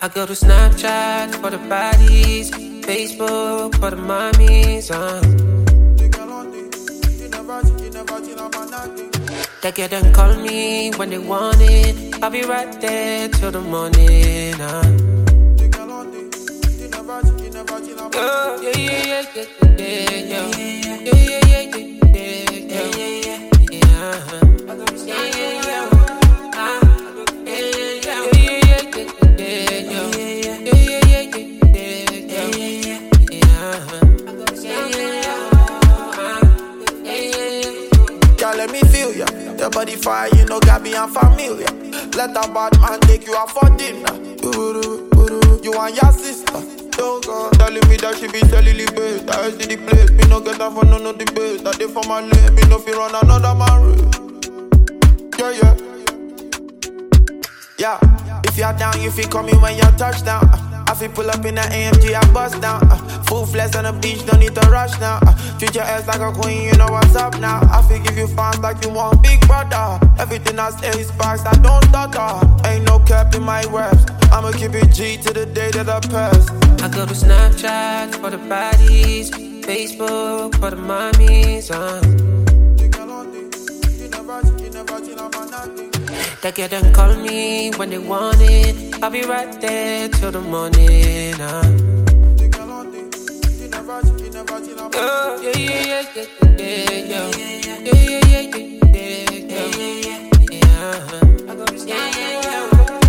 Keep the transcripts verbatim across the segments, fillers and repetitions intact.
I go to Snapchat for the bodies, Facebook for the mommies, uh. They get them call me when they want it. I'll be right there till the morning, uh. Oh, yeah, yeah, yeah, yeah, yeah, yeah, yeah, yeah, yeah, yeah, yeah, yeah, yeah, yeah, yeah. Let me feel ya. Your body fire, you know, got me unfamiliar. Let a bad man take you out for dinner. You and your sister. Don't go telling me that she be selling the best. I see the place, me no get that for none of the best. That they for my lane, me no feel run another man race. Yeah, yeah. Yeah, if you're down, you feel coming when you touch down. I feel pull up in the A M G, I bust down. uh, Full flex on the beach, don't need to rush now. uh, Treat your ass like a queen, you know what's up now. I feel give you fans like you want big brother. Everything I say is facts, I don't stutter. Ain't no cap in my raps, I'ma keep it G to the day that I pass. I go to Snapchat for the bodies, Facebook for the mommies, uh. They get them call me when they want it. I'll be right there till the morning, uh. Oh, yeah, yeah, yeah, yeah, yeah, yeah, yeah, yeah, yeah, yeah, yeah, yeah, yeah, yeah, yeah.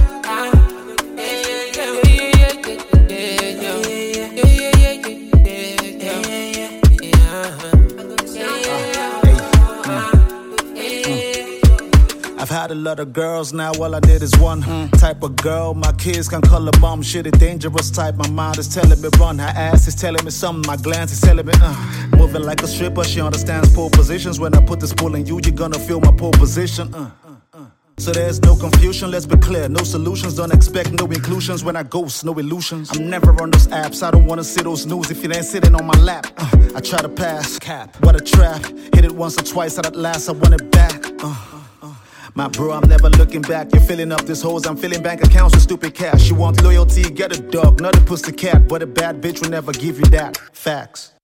I've had a lot of girls, now all I need is one mm. type of girl. My kids can call her mom, shit, a dangerous type. My mind is telling me run, her ass is telling me something. My glance is telling me, uh. Moving like a stripper, she understands pole positions. When I put this pull in you, you're gonna feel my pole position, uh. So there's no confusion, let's be clear. No solutions, don't expect no inclusions. When I ghost, no illusions. I'm never on those apps, I don't wanna see those news if it ain't sitting on my lap. uh, I try to pass, cap, what a trap. Hit it once or twice, at last I want it back. uh. My bro, I'm never looking back. You're filling up this hoes, I'm filling bank accounts with stupid cash. You want loyalty, get a dog, not a pussycat. But a bad bitch will never give you that. Facts.